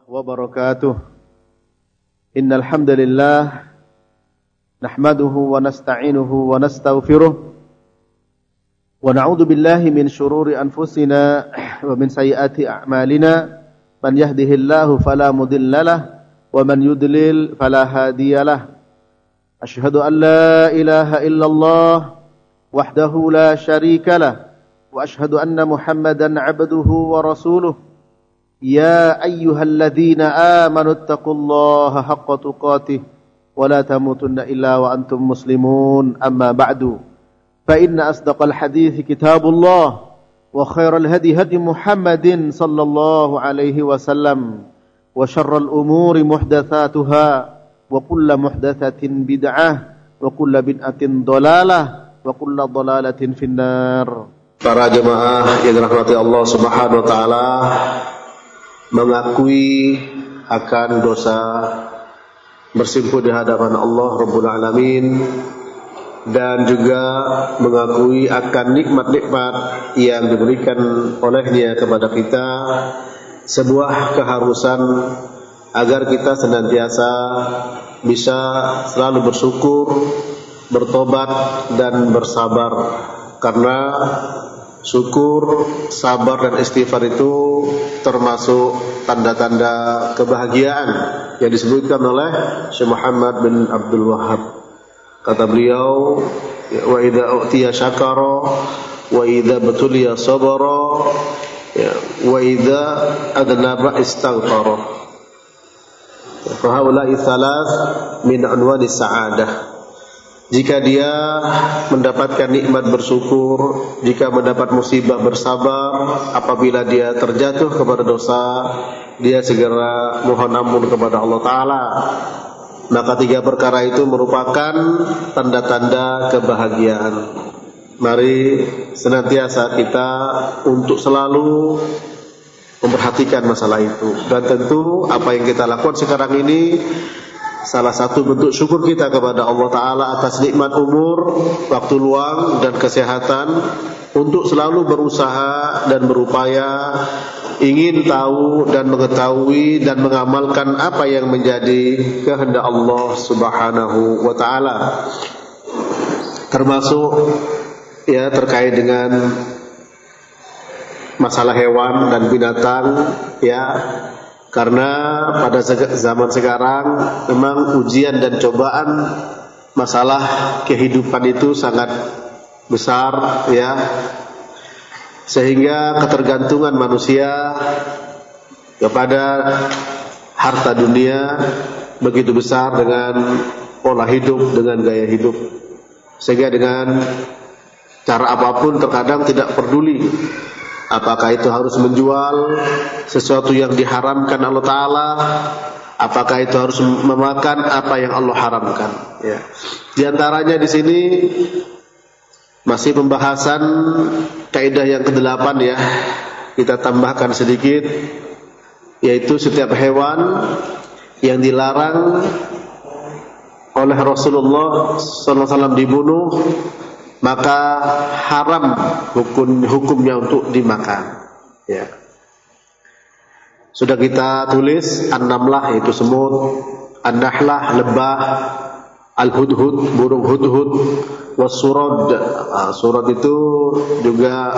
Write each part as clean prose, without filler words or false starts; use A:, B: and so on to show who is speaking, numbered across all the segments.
A: wabarakatuh. Innal hamdalillah nahmaduhu wa nasta'inuhu wa nastaghfiruh wa na'udzu billahi min shururi anfusina wa min sayyiati a'malina. Man yahdihillahu fala mudhillalah wa man yudlil fala hadiyalah. Asyhadu an la ilaha illallah wahdahu la syarikalah wa asyhadu anna Muhammadan 'abduhu wa rasuluh. Ya ayyuhalladzina amanu taqullaha haqqa tuqatih wa la tamutunna illa wa antum muslimun. Amma ba'du. Fa inna asdaqal hadithi kitabullah wa khairal hadi hadi Muhammadin sallallahu alaihi wasallam wa syarral umuri muhdatsatuha wa kullu muhdatsatin bid'ah wa kullu bid'atin dhalalah wa kullu dhalalatin finnar.
B: Para jemaah yang dirahmati Allah Subhanahu wa taala, mengakui akan dosa, bersimpuh di hadapan Allah Rabbul Alamin, dan juga mengakui akan nikmat-nikmat yang diberikan olehnya kepada kita, sebuah keharusan agar kita senantiasa bisa selalu bersyukur, bertobat dan bersabar, karena syukur, sabar dan istighfar itu termasuk tanda-tanda kebahagiaan yang disebutkan oleh Syekh Muhammad bin Abdul Wahhab. Kata beliau, wa idza utiya syakara wa idza butuliya sabara wa idza adnaba istaghfara. Fa haula'i thalath min unwani sa'adah. Jika dia mendapatkan nikmat bersyukur, jika mendapat musibah bersabar, apabila dia terjatuh kepada dosa, dia segera mohon ampun kepada Allah Ta'ala. Maka tiga perkara itu merupakan tanda-tanda kebahagiaan. Mari senantiasa kita untuk selalu memperhatikan masalah itu. Dan tentu apa yang kita lakukan sekarang ini salah satu bentuk syukur kita kepada Allah Ta'ala atas nikmat umur, waktu luang dan kesehatan, untuk selalu berusaha dan berupaya ingin tahu dan mengetahui dan mengamalkan apa yang menjadi kehendak Allah Subhanahu wa Ta'ala, termasuk terkait dengan masalah hewan dan binatang, karena pada zaman sekarang memang ujian dan cobaan masalah kehidupan itu sangat besar, sehingga ketergantungan manusia kepada harta dunia begitu besar dengan pola hidup, dengan gaya hidup, sehingga dengan cara apapun terkadang tidak peduli apakah itu harus menjual sesuatu yang diharamkan Allah Ta'ala, apakah itu harus memakan apa yang Allah haramkan. Di antaranya di sini masih pembahasan kaidah yang ke-8 kita tambahkan sedikit, yaitu setiap hewan yang dilarang oleh Rasulullah SAW dibunuh, maka haram hukumnya untuk dimakan. Sudah kita tulis an-namlah yaitu semut, an-nahlah lebah, al-hudhud burung hudhud, was-surad surad itu juga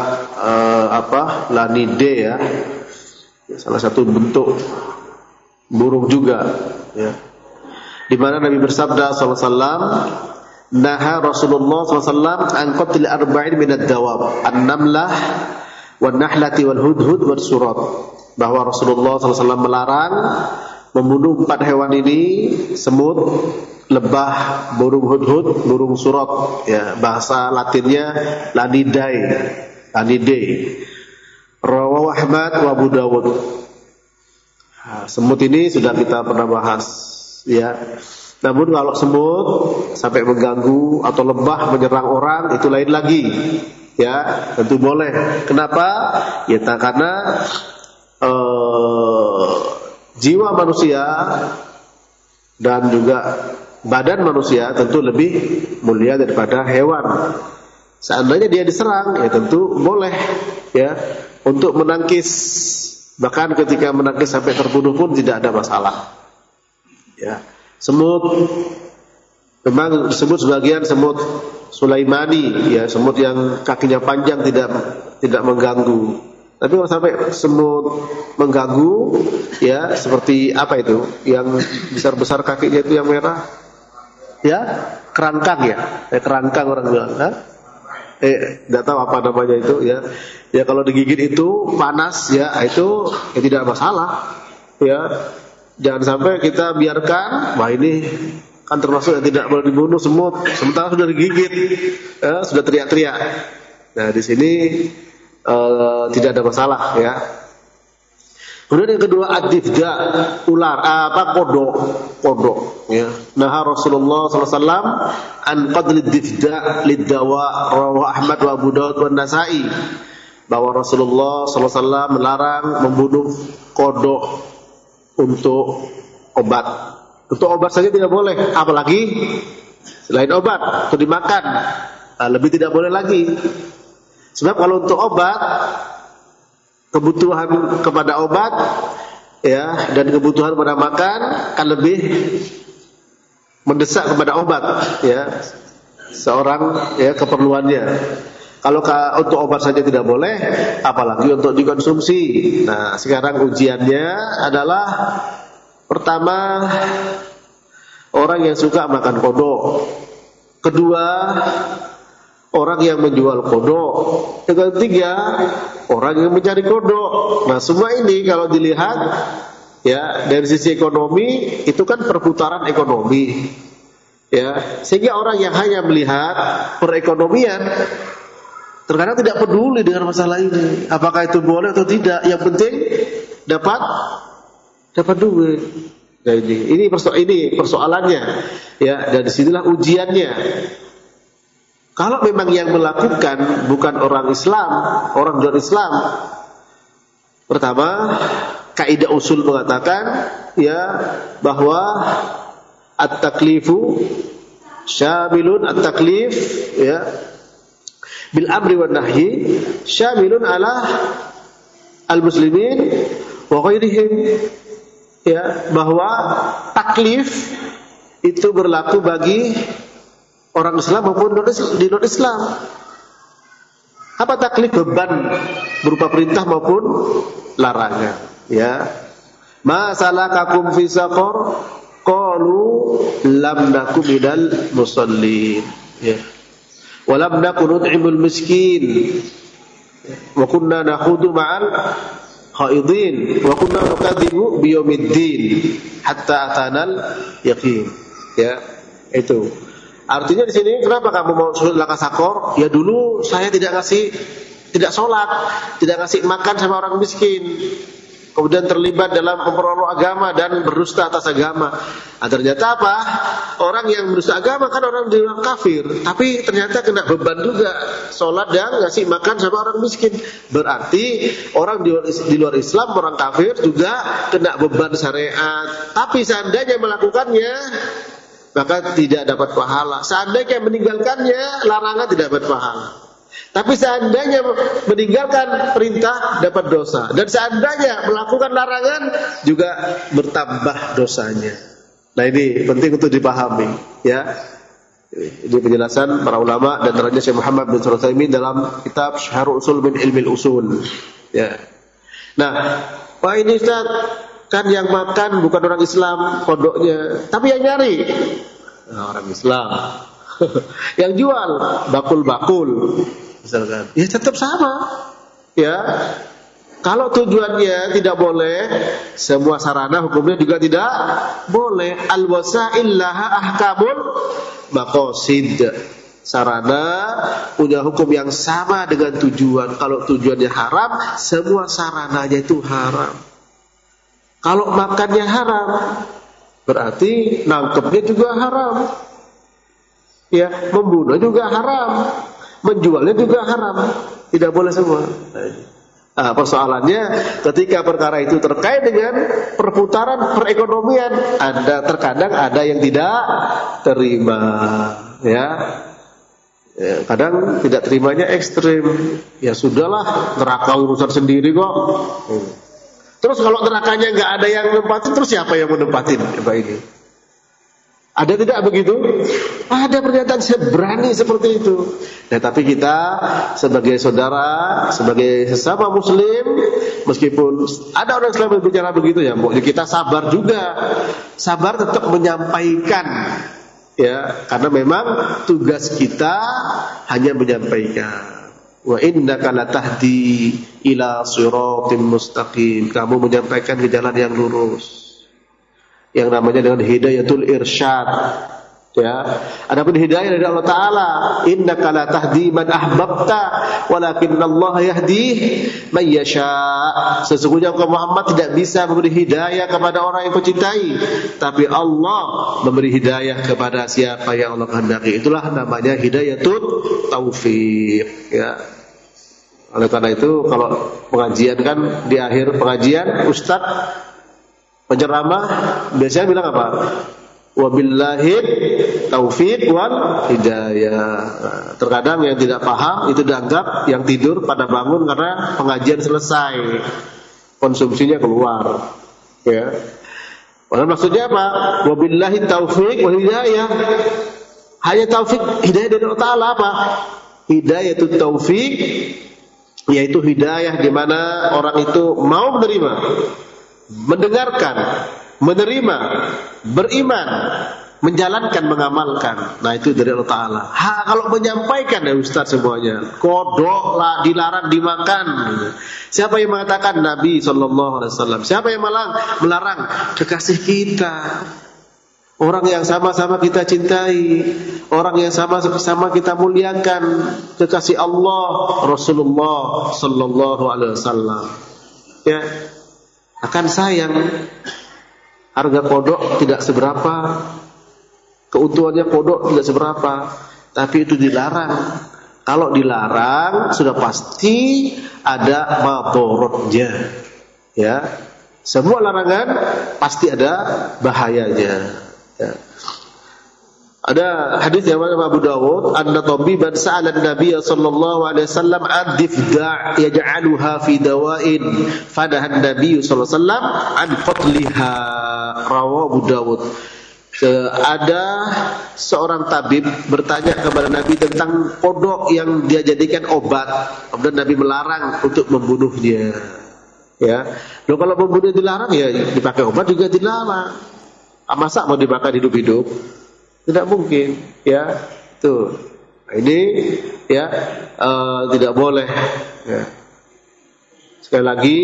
B: lanide salah satu bentuk burung juga, di mana Nabi bersabda sallallahu alaihi wasallam, naha Rasulullah SAW an qatl arba'in minad dawab, an-namlah wan nahlati wal hudhud was surat, bahwa Rasulullah SAW melarang membunuh 4 hewan ini: semut, lebah, burung hudhud, burung surat, bahasa Latinnya lanidae. Rawahu Ahmad wa Abu Dawud. Semut ini sudah kita pernah bahas, Namun kalau semut sampai mengganggu atau lebah menyerang orang, itu lain lagi, tentu boleh. Kenapa? Karena jiwa manusia dan juga badan manusia tentu lebih mulia daripada hewan. Seandainya dia diserang, tentu boleh untuk menangkis Bahkan ketika menangkis sampai terbunuh pun tidak ada masalah. Ya, semut memang disebut sebagian semut Sulaimani, ya, semut yang kakinya panjang tidak mengganggu. Tapi kalau sampai semut mengganggu, ya, seperti apa itu? Yang besar-besar kakinya itu yang merah, ya, kerangkang ya, kerangkang orang bilang, nggak tahu apa namanya itu, ya. Ya kalau digigit itu panas, ya, itu ya tidak masalah, ya. Jangan sampai kita biarkan, wah ini kan termasuk yang tidak boleh dibunuh semut, sementara sudah digigit, ya, sudah teriak-teriak. Nah di sini tidak ada masalah, ya. Kemudian yang kedua ad-difda, ular, kodok, ya. Nah Rasulullah SAW an qadlid difda lid-dawa, rawahu Ahmad wa Abu Daud wa Nasa'i, bahwa Rasulullah SAW melarang membunuh kodok untuk obat. Untuk obat saja tidak boleh, apalagi selain obat untuk dimakan, lebih tidak boleh lagi. Sebab kalau untuk obat, kebutuhan kepada obat, ya, dan kebutuhan pada makan kan lebih mendesak kepada obat, ya, seorang, ya, keperluannya. Kalau untuk obat saja tidak boleh, apalagi untuk dikonsumsi. Nah, sekarang ujiannya adalah pertama, orang yang suka makan kodok. Kedua, orang yang menjual kodok. Yang ketiga, orang yang mencari kodok. Nah, semua ini kalau dilihat, ya, dari sisi ekonomi, itu kan perputaran ekonomi, ya. Sehingga orang yang hanya melihat perekonomian terkadang tidak peduli dengan masalah ini, apakah itu boleh atau tidak. Yang penting dapat duit. Nah, ini persoalannya, ya, dan disinilah ujiannya. Kalau memang yang melakukan bukan orang Islam, orang luar Islam, pertama kaidah usul mengatakan, ya, bahwa at-taklifu syamilun, at-taklif, ya, bil amri wan nahyi syamilun ala al-muslimin wa ghairihim, ya, bahwa taklif itu berlaku bagi orang Islam maupun di non-Islam. Apa taklif? Beban berupa perintah maupun larangan, ya. Ma salakakum fi saqar qalu lam nakum minal musallin, ya. Wa lam nakun nut'imul miskin wa kunna nakhudu ma'al khaidin wa kunna nukadzibu biyaumiddin hatta atanal yaqin, ya. Itu artinya di sini kenapa kamu mau sholat lakasakor? Ya dulu saya tidak sholat, tidak ngasih makan sama orang miskin, kemudian terlibat dalam memperolok agama dan berdusta atas agama. Nah, ternyata apa? Orang yang berdusta agama kan orang di luar kafir, tapi ternyata kena beban juga sholat dan ngasih makan sama orang miskin. Berarti orang di luar Islam, orang kafir juga kena beban syariat. Tapi seandainya melakukannya, maka tidak dapat pahala. Seandainya meninggalkannya, larangan tidak dapat pahala. Tapi seandainya meninggalkan perintah, dapat dosa. Dan seandainya melakukan larangan, juga bertambah dosanya. Nah ini penting untuk dipahami, ya. Ini penjelasan para ulama dan antaranya Syekh Muhammad bin Shalih Al-Utsaimin dalam kitab Syarh Usul min Ilmil Usul, ya. Nah, Pak ini Ustaz, kan yang makan bukan orang Islam kodoknya, tapi yang nyari orang Islam. Yang jual bakul-bakul misalkan, ya tetap sama, ya. Kalau tujuannya tidak boleh, semua sarana hukumnya juga tidak boleh. Al-wasail laha ahkamul maqasid. Sarana punya hukum yang sama dengan tujuan. Kalau tujuannya haram, semua sarananya itu haram. Kalau makannya haram, berarti nangkepnya juga haram, ya, membunuh juga haram, menjualnya juga haram, tidak boleh semua. Nah, persoalannya ketika perkara itu terkait dengan perputaran perekonomian, terkadang ada yang tidak terima, ya. Kadang tidak terimanya ekstrim. Ya sudahlah, neraka urusan sendiri kok. Terus kalau nerakanya nggak ada yang nempatin, terus siapa yang menempatin? Coba ini. Ada tidak begitu? Ada pernyataan saya berani seperti itu. Nah, tapi kita sebagai saudara, sebagai sesama muslim, meskipun ada orang Islam yang berbicara begitu ya, kita sabar juga. Sabar tetap menyampaikan. Ya, karena memang tugas kita hanya menyampaikan. Wa innaka latahdi ila siratim mustaqim. Kamu menyampaikan ke jalan yang lurus. Yang namanya dengan hidayatul irsyad. Ya. Adapun hidayah dari Allah Taala, innaka la tahdi man ahbabta, walakinallaha yahdi man yasha. Sesungguhnya engkau Muhammad tidak bisa memberi hidayah kepada orang yang kau cintai, tapi Allah memberi hidayah kepada siapa yang Allah kehendaki. Itulah namanya hidayatul taufik. Ya. Oleh karena itu kalau pengajian kan di akhir pengajian Ustaz penceramah biasanya bilang apa? Wabillahi taufiq wal hidayah. Terkadang yang tidak paham itu dianggap yang tidur pada bangun karena pengajian selesai, konsumsinya keluar. Ya. Maksudnya apa? Wabillahi taufiq wal hidayah. Hanya taufik hidayah dari Allah Taala apa? Hidayah itu taufik, yaitu hidayah di mana orang itu mau menerima, mendengarkan, menerima, beriman, menjalankan, mengamalkan. Nah, itu dari Allah Ta'ala. Kalau menyampaikan ya Ustaz semuanya, kodok lah, dilarang dimakan. Siapa yang mengatakan? Nabi SAW. Siapa yang melarang? Kekasih kita, orang yang sama-sama kita cintai, orang yang sama-sama kita muliakan, kekasih Allah, Rasulullah SAW. Ya. Akan sayang, harga kodok tidak seberapa, keuntungannya kodok tidak seberapa, tapi itu dilarang. Kalau dilarang sudah pasti ada madorotnya. Ya, semua larangan pasti ada bahayanya. Ya. Ada hadis yang mana Abu Dawud, anna tabiban sa'ala an-nabiy sallallahu alaihi wasallam an difda' yaj'aluha fi dawa'in fadaha an-nabiy sallallahu alaihi wasallam an qatliha, rawahu Abu Dawud. Ada seorang tabib bertanya kepada Nabi tentang kodok yang dia jadikan obat. Kemudian Nabi melarang untuk membunuhnya. Ya. Loh, kalau membunuh dilarang ya dipakai obat juga dilarang. Masa mau dimakan hidup-hidup? Tidak mungkin, ya. Tuh, ini ya tidak boleh. Ya. Sekali lagi,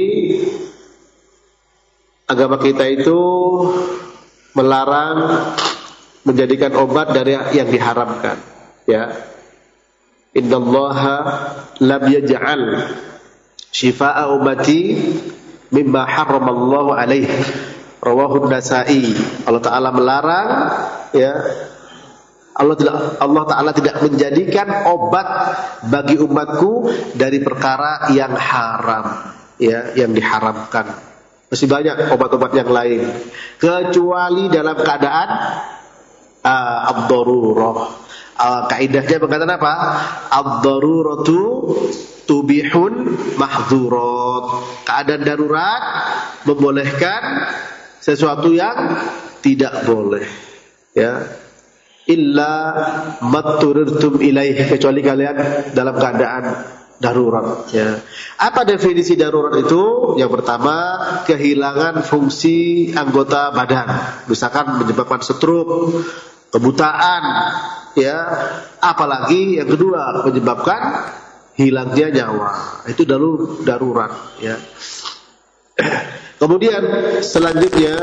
B: agama kita itu melarang menjadikan obat dari yang diharamkan. Ya, Innallaha lam yaj'al shifaa'a ummati mimma harramallahu alaihi. Rawahu Nasa'i. Allah Ta'ala melarang, ya. Allah Ta'ala tidak menjadikan obat bagi umatku dari perkara yang haram, ya, yang diharamkan. Masih banyak obat-obat yang lain, kecuali dalam keadaan ad-darurah. Kaidahnya berkata apa? Ad-daruratu tubihun mahdzurat. Keadaan darurat membolehkan sesuatu yang tidak boleh, ya. Illa matturirtum ilaih, kecuali kalian dalam keadaan darurat, ya. Apa definisi darurat itu? Yang pertama, kehilangan fungsi anggota badan, misalkan menyebabkan stroke, kebutaan, ya. Apalagi yang kedua, menyebabkan hilangnya nyawa. Itu darurat, ya. Kemudian selanjutnya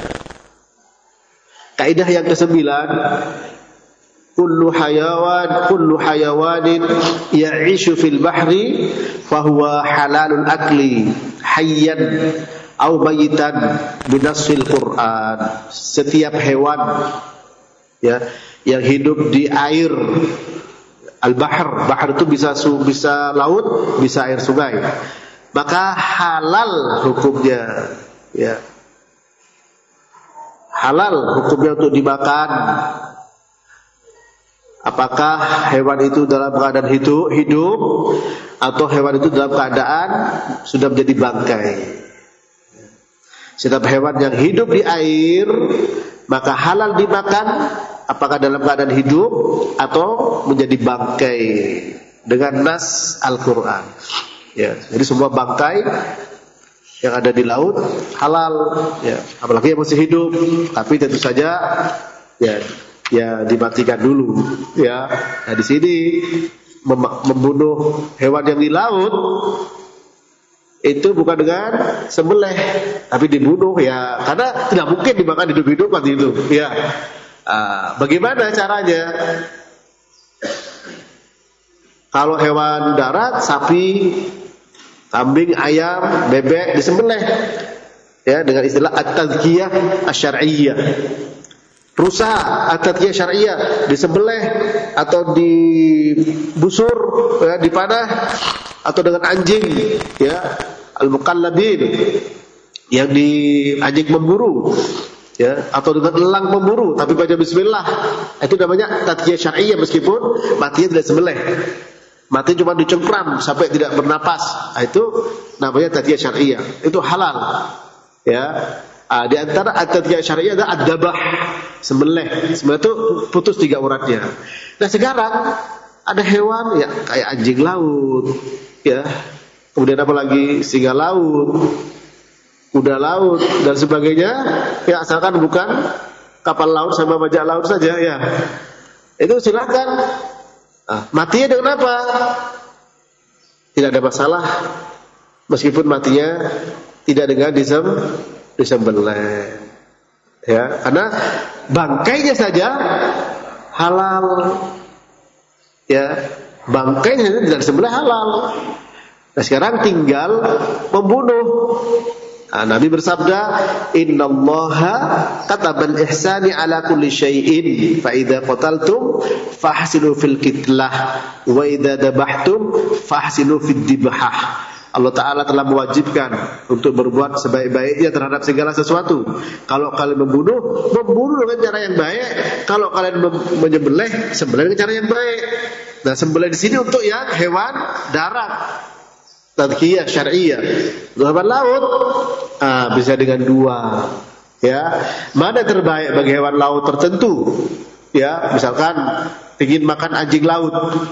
B: kaidah yang ke-9, kullu hayawanin ya'ishu fil bahri fahuwa halalul akli hayyan aw mayitan binassil Qur'an. Setiap hewan, ya, yang hidup di air al-bahr, bahr itu bisa laut, bisa air sungai, maka halal hukumnya, ya. Halal hukumnya untuk dimakan. Apakah hewan itu dalam keadaan hidup atau hewan itu dalam keadaan sudah menjadi bangkai. Setiap hewan yang hidup di air maka halal dimakan, apakah dalam keadaan hidup atau menjadi bangkai, dengan nas Al-Quran. Ya, jadi semua bangkai yang ada di laut halal, ya, apalagi yang masih hidup. Tapi tentu saja ya dimatikan dulu. Ya, nah di sini membunuh hewan yang di laut itu bukan dengan sembelih, tapi dibunuh, ya, karena tidak mungkin dimakan hidup-hidup mati itu. Ya, bagaimana caranya? Kalau hewan darat, sapi, kambing, ayam, bebek disembelih, ya, dengan istilah at-tazkiyah asy-syar'iyyah. Rusa at-tazkiyah syar'iyyah disembelih atau dibusur, ya, dipanah, atau dengan anjing, ya, al-muqallabin, yang di anjing pemburu, ya, atau dengan elang pemburu tapi baca bismillah, itu namanya tazkiyah syar'iyyah, meskipun matinya tidak sembelih, mati cuma dicengkram sampai tidak bernapas. Nah, itu namanya tazkiyah syar'iyyah, itu halal. Ya, di antara tazkiyah syar'iyyah ada ad-dabah, sembelih. Sembelih itu putus 3 uratnya. Nah, sekarang ada hewan, ya, kayak anjing laut, ya, kemudian apa lagi, singa laut, kuda laut dan sebagainya, ya, asalkan bukan kapal laut sama bajak laut saja, ya, itu silakan. Matinya dengan apa? Tidak ada masalah, meskipun matinya tidak dengan disembelih, ya, karena bangkainya saja halal, ya, bangkainya tidak disembelih halal. Nah, sekarang tinggal membunuh. Nabi bersabda, innallaha katabal ihsani ala kulli syai'in fa idza qataltum fahsinu fil qitlah wa idza dabahtum fahsinu fid dibhah. Allah Ta'ala telah mewajibkan untuk berbuat sebaik-baiknya terhadap segala sesuatu. Kalau kalian membunuh dengan cara yang baik. Kalau kalian menyembelih, sembelih dengan cara yang baik. Nah, sembelih di sini untuk yang hewan darat, tazkiyah syar'iyyah. Untuk hewan laut, bisa dengan 2. Ya, mana terbaik bagi hewan laut tertentu? Ya, misalkan ingin makan anjing laut.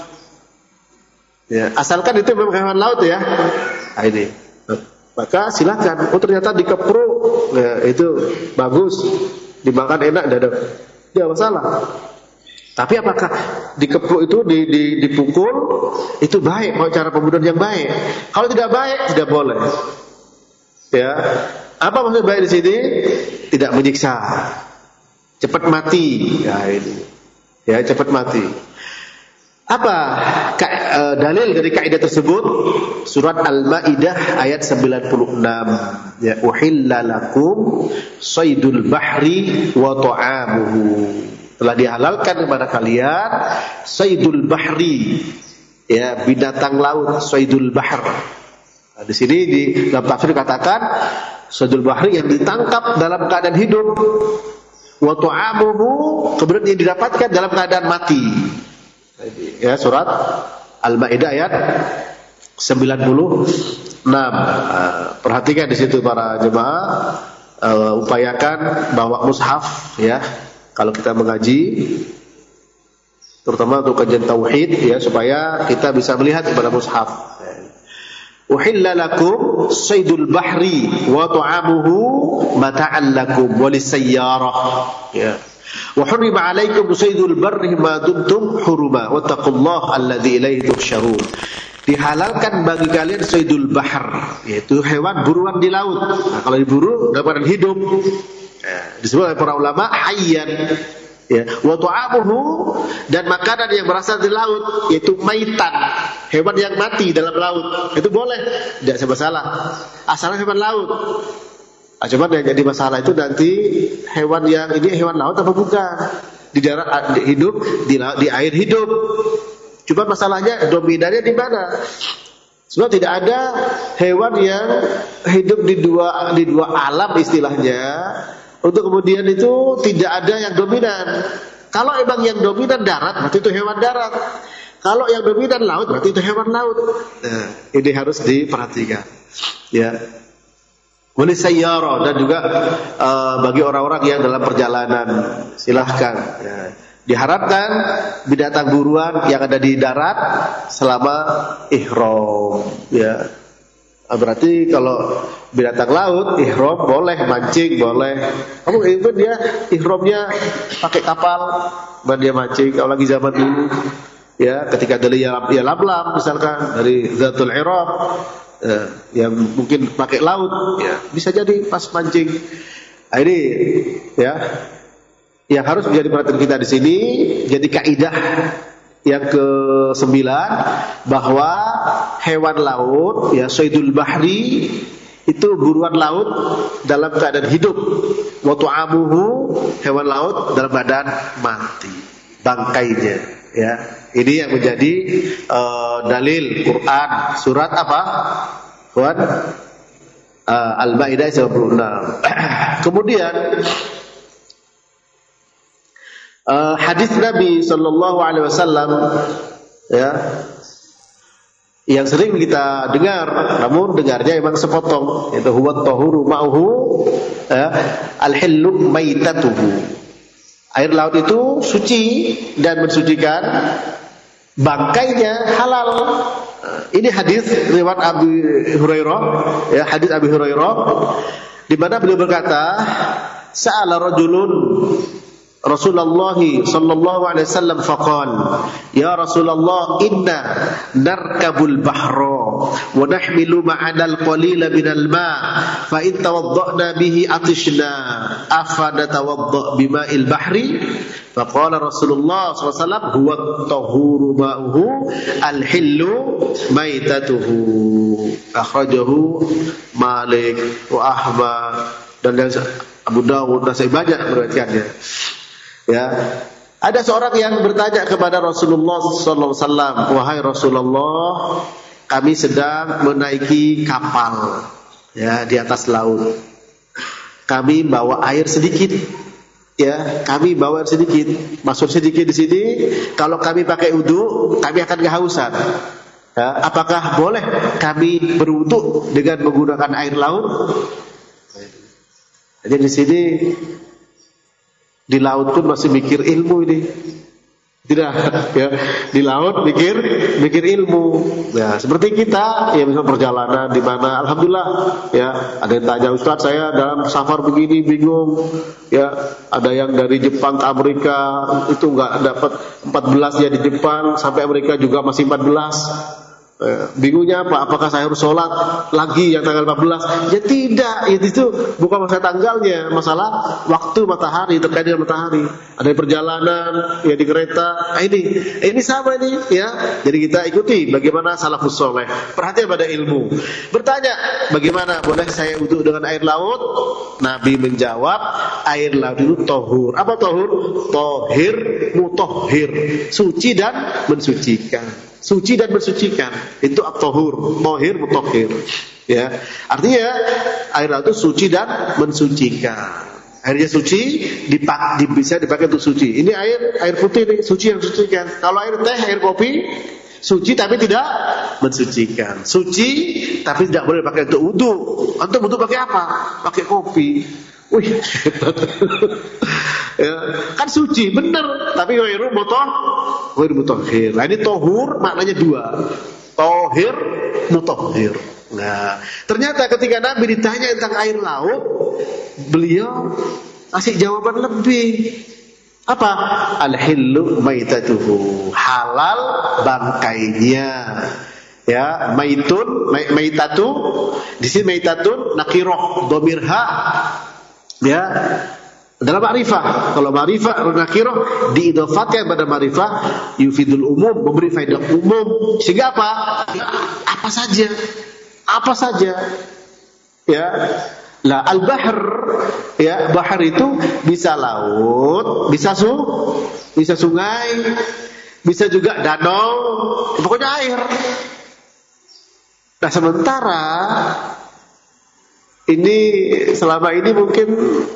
B: Ya, asalkan itu memang hewan laut, ya. Nah, ini. Maka silakan. Oh, ternyata dikepruk, ya, itu bagus, dimakan enak, tidak masalah. Tapi apakah dikepruk itu dipukul itu baik? Mau cara pembunuhan yang baik? Kalau tidak baik, tidak boleh. Ya, apa maksud baik di sini? Tidak menyiksa, cepat mati. Ya, ini. Ya, cepat mati. Apa dalil dari kaidah tersebut? Surat Al-Maidah ayat 96. Ya, uhilla lakum saydul bahri wa ta'amuhu. Telah dihalalkan kepada kalian saydul bahri, ya, binatang laut, saydul bahr. Nah, di sini di dalam tafsir dikatakan saydul bahri yang ditangkap dalam keadaan hidup, wa ta'amuhu, kemudian yang didapatkan dalam keadaan mati. Ya, surat Al-Maidah ayat 96. Perhatikan di situ para jemaah, upayakan bawa mushaf, ya, kalau kita mengaji, terutama untuk kajian tauhid, ya, supaya kita bisa melihat kepada mushaf. Uhilla lakum saydul bahri wa ta'amuhu mata'an lakum walisayyarah, ya. Wa hurrima 'alaikum saydul barri ma dumtum huruma wattaqullaha alladzi ilaihi tuhsyarun. Dihalalkan bagi kalian saydul bahr, yaitu hewan buruan di laut. Nah, kalau diburu dalam keadaan hidup, ya, disebut oleh para ulama hayyan, ya, wa ta'amuhu, dan makanan yang berasal dari laut, yaitu maitan, hewan yang mati dalam laut, itu boleh, tidak ada masalah, asalnya hewan laut. Cuma yang jadi masalah itu nanti hewan yang ini hewan laut apa bukan? Di darat hidup, di air hidup. Cuma masalahnya dominannya di mana? Sebab tidak ada hewan yang hidup di dua alam istilahnya. Untuk kemudian itu tidak ada yang dominan. Kalau emang yang dominan darat, berarti itu hewan darat. Kalau yang dominan laut, berarti itu hewan laut. Nah, ini harus diperhatikan. Ya. Wali sayyara, dan juga bagi orang-orang yang dalam perjalanan, silahkan. Ya. Diharapkan binatang buruan yang ada di darat selama ihram. Ya. Berarti kalau binatang laut ihram boleh, mancing boleh. Kamu itu dia ihramnya pakai kapal, dan dia mancing. Kalau lagi zaman dulu, ya, ketika dari Lamlam misalkan dari Zatul Iraq, yang mungkin pakai laut, ya, bisa jadi pas mancing. Nah, ini ya yang harus menjadi perhatian kita di sini. Jadi kaidah yang ke-9 bahwa hewan laut, ya, saydul bahri, itu buruan laut dalam keadaan hidup. Wa tu'amuhu, hewan laut dalam keadaan mati, bangkainya, ya. Ini yang menjadi dalil Quran surat apa? Quran Al-Maidah 96. Kemudian hadis Nabi sallallahu alaihi wasallam, ya, yang sering kita dengar, namun dengarnya memang sepotong, yaitu huwa tahuru ma'uhu, ya, al-hillu maitatuhu. Air laut itu suci dan mensucikan, bangkainya halal. Ini hadis riwayat Abu Hurairah, ya, hadis Abu Hurairah, di mana beliau berkata, sa'ala rajulun Rasulullah sallallahu alaihi wasallam faqal, ya Rasulullah, inna narkabul bahra wa nahmilu ma'ana al-qalila minal ma' fa in tawadda'na bihi atishna afa natawadda' bima'il bahri. Faqala Rasulullah sallallahu alaihi wasallam huwa at-tahuru ma'uhu al-hillu maitatuhu. Akhrajahu Malik wa Ahmad dan Abu Dawud, dan saya banyak meriwayatkannya. Ya, ada seorang yang bertanya kepada Rasulullah sallallahu alaihi wasallam, wahai Rasulullah, kami sedang menaiki kapal, ya, di atas laut. Kami bawa air sedikit, ya, kami bawa air sedikit. Maksud sedikit di sini, kalau kami pakai wudu, kami akan kehausan. Ya, apakah boleh kami berwudu dengan menggunakan air laut? Jadi di sini di laut pun masih mikir ilmu ini. Tidak, ya, di laut mikir ilmu. Ya, seperti kita, ya, misalnya perjalanan di mana, alhamdulillah, ya, ada yang tanya, Ustaz, saya dalam safar begini bingung, ya, ada yang dari Jepang ke Amerika itu nggak dapat 14 ya di Jepang, sampai Amerika juga masih 14. Bingungnya apa? Apakah saya harus sholat lagi yang tanggal 14? Ya tidak, itu bukan masalah tanggalnya, masalah waktu matahari, terkait dengan matahari. Ada perjalanan, ya, di kereta. Ini sama ini, ya. Jadi kita ikuti bagaimana salafus soleh. Perhatian pada ilmu. Bertanya, bagaimana boleh saya wudu dengan air laut? Nabi menjawab, air laut itu tohur. Apa tohur? Tohir, mutohir, suci dan mensucikan. Suci dan mensucikan, itu at-tahur, tohir, mutohir, ya. Artinya air laut itu suci dan mensucikan. Airnya suci, bisa dipakai untuk suci. Ini air putih nih, suci yang mensucikan. Kalau air teh, air kopi, suci tapi tidak mensucikan. Suci tapi tidak boleh dipakai untuk wudu. Untuk wudu pakai apa? Pakai kopi. Wih, ya, kan suci bener, tapi ghairu mutahhir. Nah, ini tohur maknanya dua, tohir, mutahhir. Nah, ternyata ketika Nabi ditanya tentang air laut, beliau kasih jawaban lebih. Apa? Al-hillu maitatuhu, halal bangkainya. Ya, maitatu. Di sini maitatun nakirah dhamirha, ya, dalam ma'rifah. Kalau ma'rifah nakirah diidhafatkan pada ma'rifah, yufidul umum, memberi faedah umum. Sehingga apa? Apa saja. Ya. Lah al-bahr, ya, bahar itu bisa laut, bisa sungai, bisa juga danau, pokoknya air. Nah, sementara ini selama ini mungkin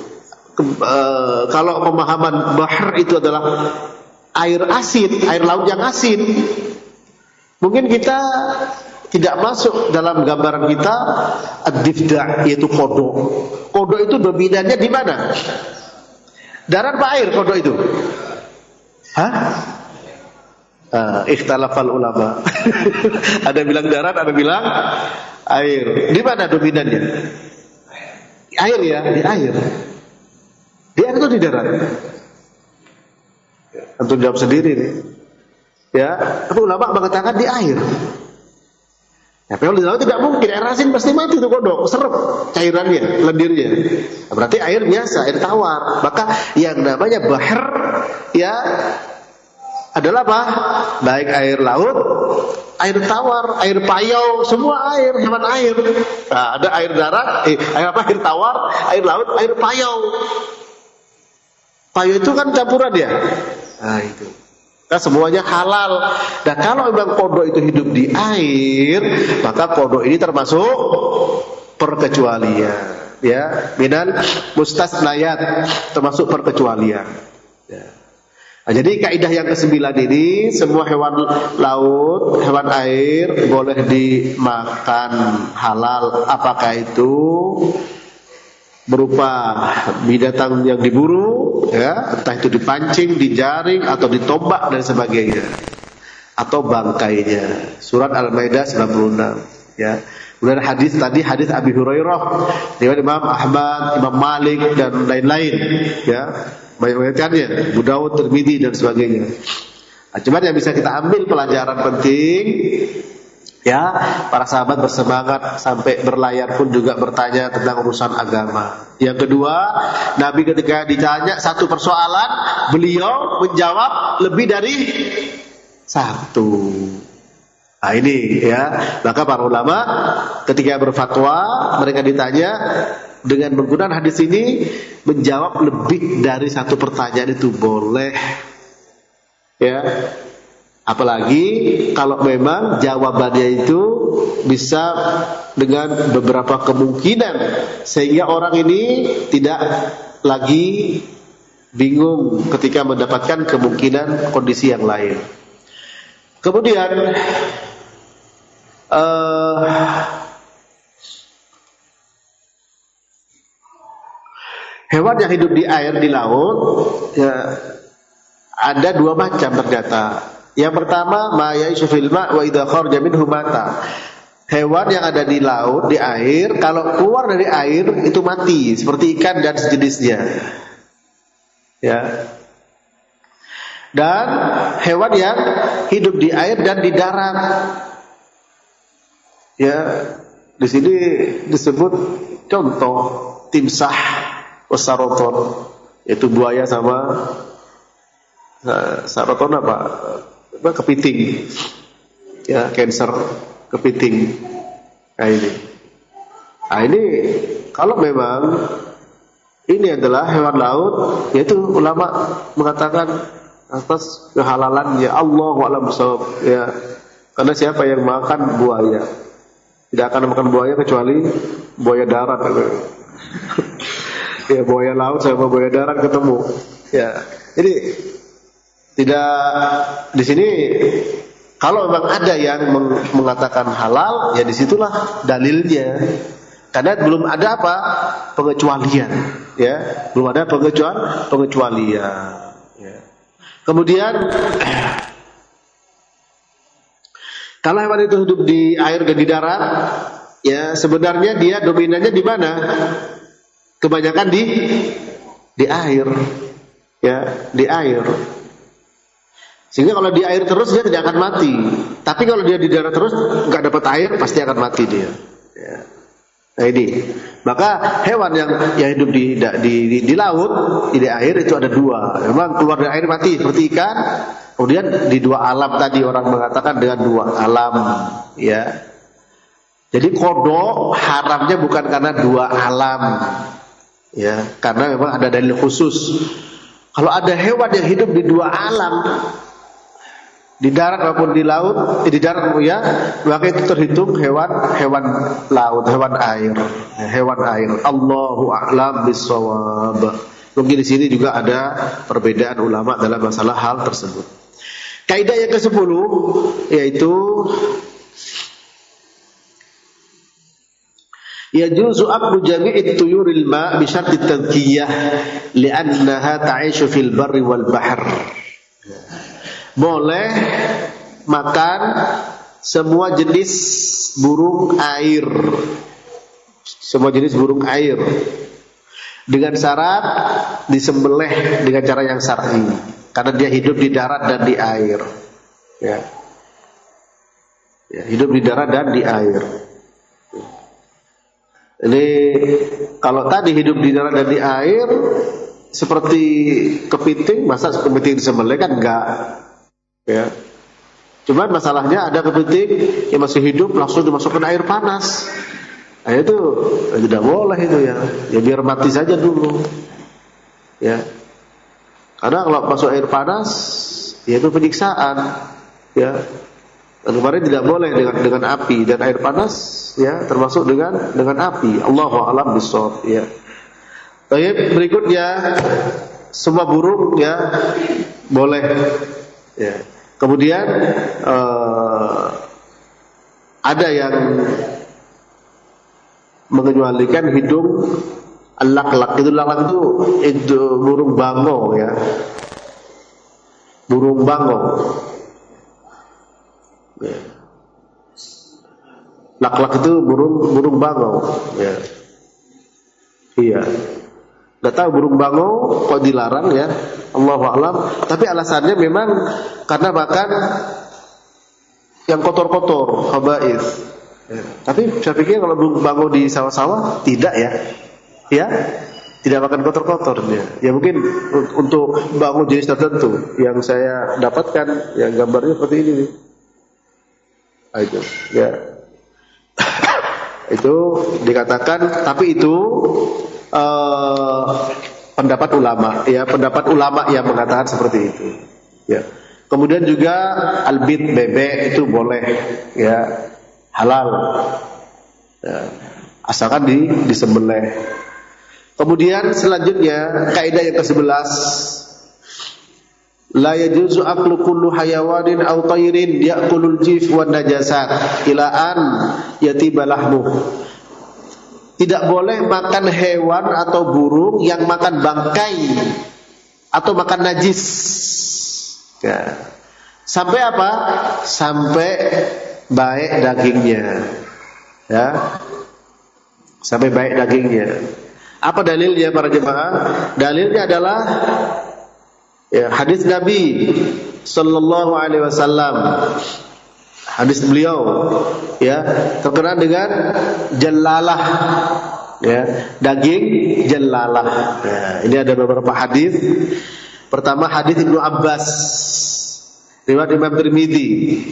B: kalau pemahaman bahar itu adalah air asin, air laut yang asin. Mungkin kita tidak masuk dalam gambaran kita ad-difda', yaitu kodok. Kodok itu dominannya di mana? Darat apa air kodok itu? Hah? Ikhtalafal ulama. Ada bilang darat, ada bilang air. Di mana dominannya? Air ya, di air. Di air atau di darat? Antum jawab sendiri nih. Ya, tapi ulama mengatakan di air. Ya, kalau di laut tidak mungkin, air asin pasti mati itu kodok, serep cairannya, lendirnya. Nah, berarti air biasa, air tawar. Maka yang namanya bahr ya adalah apa? Baik air laut, air tawar, air payau, semua air, hewan air. Nah, ada air darat, air tawar, air laut, air payau. Payau itu kan campuran ya. Nah, itu. Nah, semuanya halal. Dan kalau memang kodok itu hidup di air, maka kodok ini termasuk perkecualian. Ya, minal mustasnayat, termasuk perkecualian. Ya. Nah, jadi kaidah yang ke-9 ini, semua hewan laut, hewan air boleh dimakan halal. Apakah itu berupa binatang yang diburu, ya, entah itu dipancing, dijaring, atau ditombak dan sebagainya, atau bangkainya. Surat Al-Maidah 96. Ya. Kemudian hadis tadi, hadis Abi Hurairah, riwayat Imam Ahmad, Imam Malik dan lain-lain. Ya, banyak-banyaknya, Abu Dawud, Tirmidzi dan sebagainya. Nah, cuman yang bisa kita ambil pelajaran penting. Ya, para sahabat bersemangat sampai berlayar pun juga bertanya tentang urusan agama. Yang kedua, Nabi ketika ditanya satu persoalan, beliau menjawab lebih dari satu. Nah ini ya, maka para ulama ketika berfatwa, mereka ditanya dengan menggunakan hadis ini, menjawab lebih dari satu pertanyaan itu boleh. Ya. Apalagi kalau memang jawabannya itu bisa dengan beberapa kemungkinan, sehingga orang ini tidak lagi bingung ketika mendapatkan kemungkinan kondisi yang lain. Kemudian hewan yang hidup di air, di laut, ya, ada dua macam ternyata. Yang pertama, ma ya'ishu fil ma' wa idza kharaja minhu mata. Hewan yang ada di laut, di air, kalau keluar dari air itu mati, seperti ikan dan sejenisnya. Ya. Dan hewan yang hidup di air dan di darat. Ya, di sini disebut contoh timsah wasaroton, yaitu buaya sama saroton apa? Kepiting, ya, cancer kepiting. Nah ini kalau memang ini adalah hewan laut, yaitu ulama mengatakan atas kehalalan, ya Allahu a'lam bishawab, ya, karena siapa yang makan buaya tidak akan makan buaya kecuali buaya darat. Ya, buaya laut sama buaya darat ketemu. Ya, jadi tidak di sini. Kalau memang ada yang mengatakan halal, ya disitulah dalilnya. Karena belum ada apa? Pengecualian. Ya, belum ada pengecualian. Ya. Kemudian, kalau hewan itu hidup di air dan di darat, ya sebenarnya dia dominannya di mana? Kebanyakan di air. Ya, di air. Sehingga kalau di air terus dia tidak akan mati. Tapi kalau dia di darat terus nggak dapat air, pasti akan mati dia. Ya. Nah ini, maka hewan yang hidup di laut, di air itu ada dua. Memang keluar dari air mati seperti ikan. Kemudian di dua alam tadi orang mengatakan dengan dua alam. Ya. Jadi kodok haramnya bukan karena dua alam. Ya, karena memang ada dalil khusus. Kalau ada hewan yang hidup di dua alam, di darat maupun di laut, di darat ya, maka itu terhitung hewan laut, hewan air. Allahu a'lam bishawab. Mungkin di sini juga ada perbedaan ulama dalam masalah hal tersebut. Kaidah yang ke-10 yaitu yajuzu aklu jami'it tuyuril ma' bi syarti tadhkiyah li'annaha ta'ishu fil barri wal bahr. Boleh makan semua jenis burung air. Semua jenis burung air dengan syarat disembelih dengan cara yang syar'i, karena dia hidup di darat dan di air. Ya, hidup di darat dan di air. Ini kalau tadi hidup di darat dan di air seperti kepiting, masa kepiting disembelih kan enggak? Ya. Cuman masalahnya ada kepiting yang masih hidup langsung dimasukkan air panas. Nah, itu tidak boleh itu ya. Ya biar mati saja dulu. Ya. Karena kalau masuk air panas, ya itu penyiksaan. Ya. Dan kemarin tidak boleh dengan api, dan air panas ya termasuk dengan api. Allahu a'lam bishawab ya. Baik, berikutnya semua burung ya boleh. Ya. Kemudian ada yang mengecualikan hidung lak-lak. Itu lak-lak itu burung bango ya. Burung bango. Ya. Lak-lak itu burung bango ya. Iya. Enggak tahu burung bango kok dilarang ya. Allahu a'lam. Tapi alasannya memang karena makan yang kotor-kotor, khaba'ith. Ya. Tapi saya pikir kalau burung bango di sawah-sawah tidak ya. Ya. Tidak makan kotor-kotor dia. Ya mungkin untuk bango jenis tertentu yang saya dapatkan yang gambarnya seperti ini nih. Itu ya. Itu dikatakan, tapi itu pendapat ulama ya, pendapat ulama yang mengatakan seperti itu ya. Kemudian juga albit, bebek itu boleh ya, halal ya, asalkan disembelih. Kemudian selanjutnya kaidah yang ke-11, la yajuzu aklu kullu hayawanin aw tayrin ya'kulul jif wan najasat ila an yatiba lahmu. Tidak boleh makan hewan atau burung yang makan bangkai atau makan najis. Ya. Sampai apa? Sampai baik dagingnya. Ya. Sampai baik dagingnya. Apa dalilnya para jemaah? Dalilnya adalah ya, hadis Nabi sallallahu alaihi wasallam. Hadis beliau ya terkenal dengan jalalah ya, daging jalalah. Ya, ini ada beberapa hadis. Pertama hadis Ibnu Abbas riwayat Imam Tirmidzi.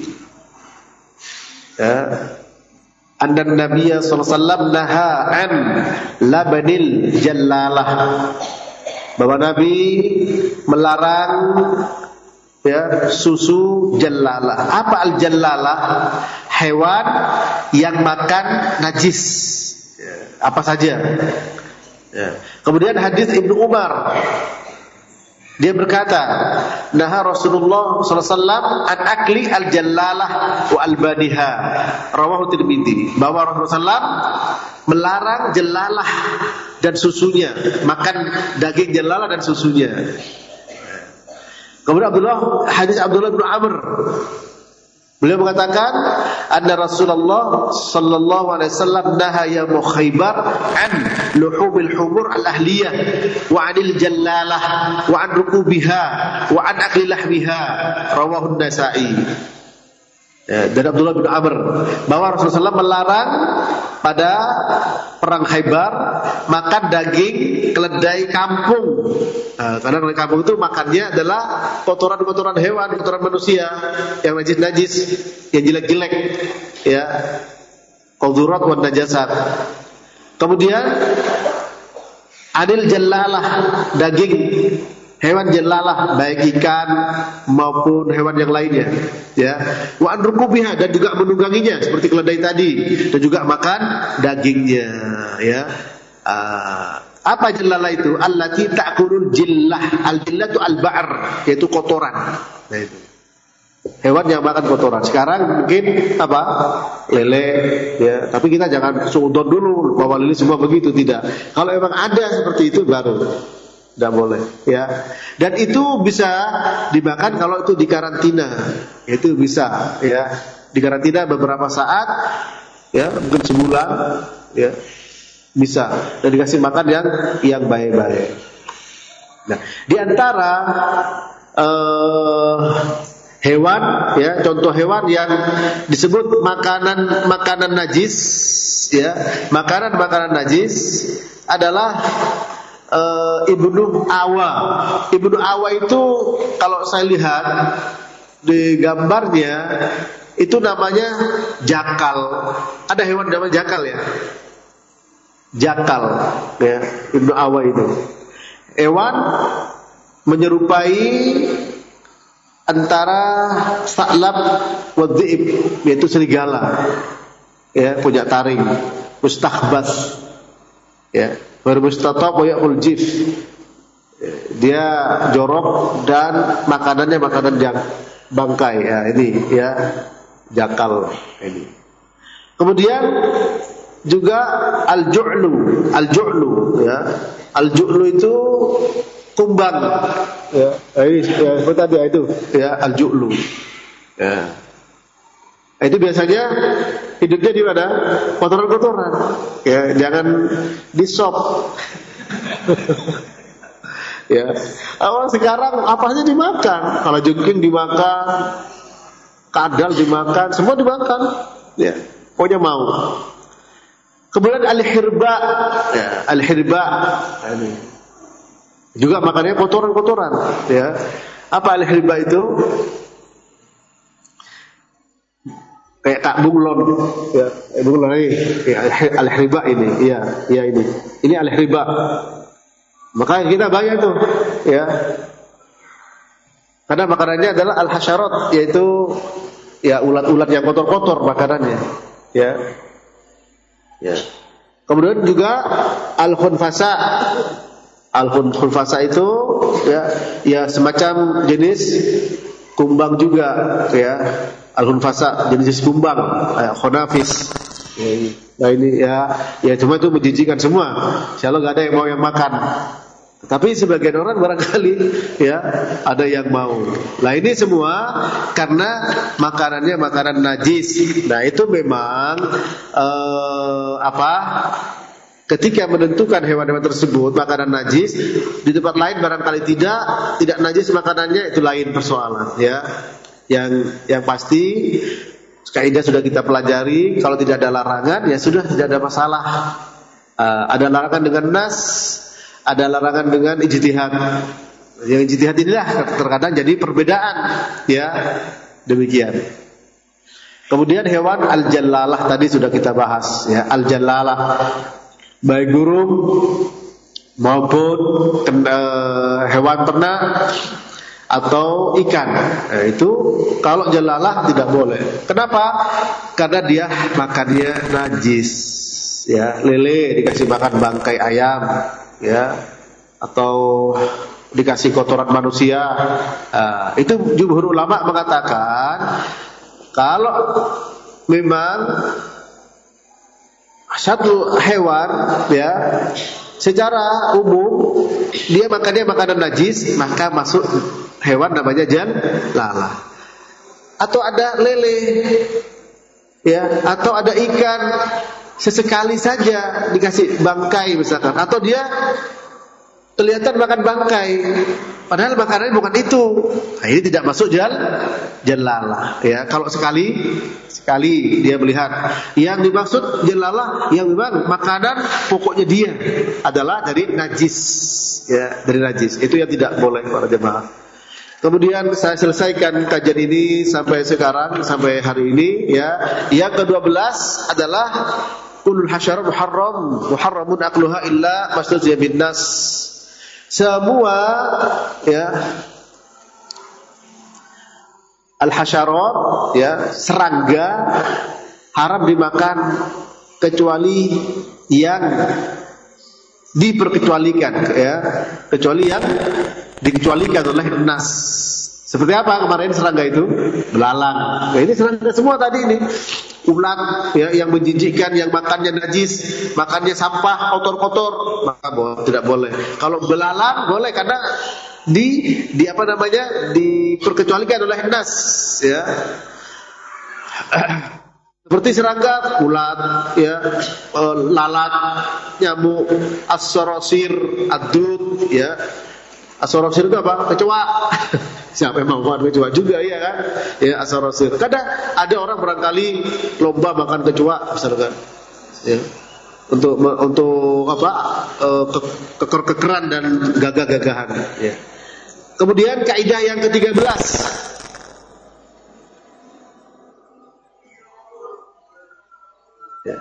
B: Ya. Anna Nabiya sallallahu alaihi wasallam naha an labanil jalalah. Bahwa Nabi melarang ya susu jalalah. Apa al-jalalah? Hewan yang makan najis. Ya, apa saja. Ya. Kemudian hadis Ibnu Umar, dia berkata, naha Rasulullah sallallahu alaihi wasallam an akli al-jalalah wa al-baniha. Rawahu Tirmidzi. Bahwa Rasulullah melarang jalalah dan susunya, makan daging jalalah dan susunya. Kemudian hadis Abdullah bin Amr, beliau mengatakan, anna Rasulullah sallallahu alaihi wasallam naha ya Khaybar an luhumil humur al-ahliyah wa anil jallalah wa an rukubiha wa an akli lahmiha. Rawahu An-Nasa'i. Ya, dari Abdullah bin Amr bahwa Rasulullah SAW melarang pada perang Khaybar makan daging keledai kampung. Karena keledai kampung itu makannya adalah kotoran-kotoran hewan, kotoran manusia yang najis-najis, yang jelek-jelek, ya, qadhurat wan najasat. Kemudian adil jalalah, daging hewan jalalah, baik ikan maupun hewan yang lainnya, ya. Wa an rukubiha, dan juga menungganginya seperti keledai tadi, dan juga makan dagingnya, ya. Apa jalalah itu? Allati ta'kulul jillah. Al-jillah itu al-ba'r, yaitu kotoran. Nah itu. Hewan yang makan kotoran. Sekarang mungkin apa? Lele, ya. Tapi kita jangan suudon dulu bahwa lele semua begitu, tidak. Kalau memang ada seperti itu baru tidak boleh, ya. Dan itu bisa dimakan kalau itu di karantina. Itu bisa, ya. Di karantina beberapa saat, ya, mungkin sebulan, ya. Bisa. Dan dikasih makan yang baik-baik. Nah, di antara hewan, ya, contoh hewan yang disebut makanan najis, ya, makanan najis adalah Ibnu Awa. Ibnu Awa itu kalau saya lihat di gambarnya itu namanya jakal. Ada hewan namanya jakal, ya. Jakal, ya, Ibnu Awa itu. Hewan menyerupai antara sa'lab wa dhi'ib, yaitu serigala, ya, punya taring, mustakhbas, ya, bermustatab wa ya'kul jif, dia jorok dan makanannya makanan yang bangkai, ya, ini, ya, jakal ini. Kemudian juga al-ju'lu, ya, al-ju'lu itu kumbang, ya, ya, seperti tadi itu, ya, al-ju'lu, ya. Itu biasanya hidupnya di mana? Kotoran-kotoran, ya, jangan di sop. Ya, sekarang apa aja dimakan. Kalau jengking dimakan, kadal dimakan, semua dimakan, ya, pokoknya mau. Kemudian al-hirba, ya, al-hirba ini juga makannya kotoran-kotoran, ya. Apa al-hirba itu? Kayak kak bunglon, ya, bunglon ini, ya, al-hirba ini, ya, ya, ini al-hirba. Maka kita banyak tuh, ya. Karena makanannya adalah al-hasyarat, yaitu, ya, ulat-ulat yang kotor-kotor makanannya, ya. Ya. Kemudian juga al-khunfasa. Al-khunfasa itu, ya semacam jenis kumbang juga, ya. Al-khunfasa jenis kumbang, khunafis. Nah ini, ya cuma itu menjijikan semua. Insyaallah enggak ada yang mau yang makan. Tapi sebagian orang barangkali, ya, ada yang mau. Nah ini semua karena makanannya makanan najis. Nah itu memang ketika menentukan hewan-hewan tersebut makanan najis, di tempat lain barangkali tidak najis makanannya, itu lain persoalan, ya. Yang pasti kaidah sudah kita pelajari, kalau tidak ada larangan ya sudah, tidak ada masalah. Ada larangan dengan nas, ada larangan dengan ijtihad. Yang ijtihad inilah terkadang jadi perbedaan, ya. Demikian. Kemudian hewan al-jallalah tadi sudah kita bahas, ya, al-jallalah. Baik burung maupun hewan ternak atau ikan. Nah, itu kalau jallalah tidak boleh. Kenapa? Karena dia makannya najis. Ya, lele dikasih makan bangkai ayam, ya, atau dikasih kotoran manusia. Itu jumhur ulama mengatakan kalau memang satu hewan, ya, secara umum dia makannya makanan najis, maka masuk hewan namanya jallalah. Atau ada lele, ya, atau ada ikan sesekali saja dikasih bangkai misalkan, atau dia kelihatan makan bangkai padahal makanannya bukan itu. Nah, ini tidak masuk jallalah, ya. Kalau sekali dia melihat yang dimaksud jallalah yang memang makanan pokoknya dia adalah dari najis, ya, dari najis. Itu yang tidak boleh para jemaah. Kemudian saya selesaikan kajian ini sampai sekarang, sampai hari ini, ya. Yang ke-12 adalah kulul hasyarat muharramun akluha illa masduz bin nas. Semua, ya, al-hasyarat, ya, serangga haram dimakan kecuali yang diperkecualikan, ya, kecuali yang dikecualikan oleh nas, Seperti apa kemarin serangga itu? Belalang. Nah, ini serangga semua tadi ini. Ulat ya, yang menjijikkan, yang makannya najis, makannya sampah, kotor-kotor, maka tidak boleh. Kalau belalang boleh karena diperkecualikan oleh nas ya. Seperti serangga, ulat ya, lalat, nyamuk, as-sarasir, ad-dud ya. As-sarasir itu apa? Kecoa. Siapa yang mau makan kecoa juga ya kan? Ya, as-sarasir. Kadang ada orang barangkali lomba makan kecoa misalkan. Ya. Untuk apa? Keker-kekeran dan gagah-gagahan ya. Kemudian kaidah yang ke-13. Ya.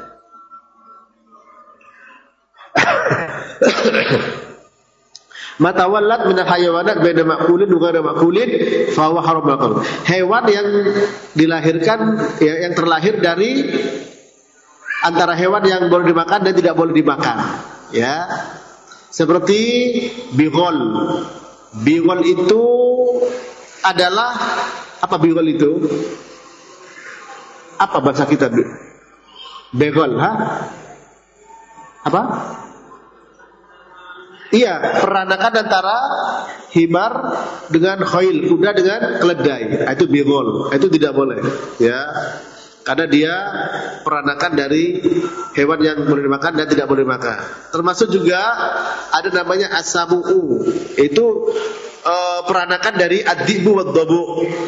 B: Matawallat minal hayawanat baina ma'kulin wa ghairi ma'kulin fa huwa haram ma'kul. Hewan yang dilahirkan ya, yang terlahir dari antara hewan yang boleh dimakan dan tidak boleh dimakan ya. Seperti bigol. Bigol itu adalah apa bigol itu? Apa bahasa kita? Begol, Apa? Iya, peranakan antara himar dengan khail, kuda dengan keledai. Itu bigol. Itu tidak boleh, ya. Karena dia peranakan dari hewan yang boleh dimakan dan tidak boleh dimakan. Termasuk juga ada namanya as-sabu'u. Itu peranakan dari ad-dibu wad-dabu.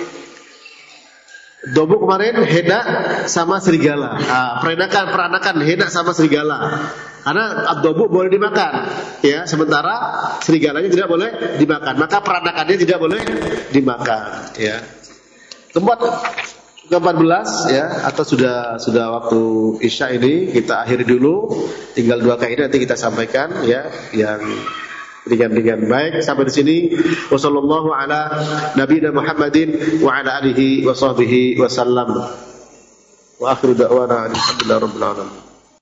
B: Dobu kemarin henak sama serigala. Peranakan henak sama serigala. Karena ad-dobu boleh dimakan, ya, sementara serigalanya tidak boleh dimakan. Maka peranakannya tidak boleh dimakan, ya. Tempat ke-14 ya, atau sudah waktu Isya ini kita akhiri dulu. Tinggal 2 kaidah nanti kita sampaikan ya, yang ringan-ringan. Baik, sampai di sini. Wassallallahu ala nabiyina Muhammadin wa ala alihi wa sahbihi wasallam. Wa akhiru da'wana alhamdulillahi rabbil alamin.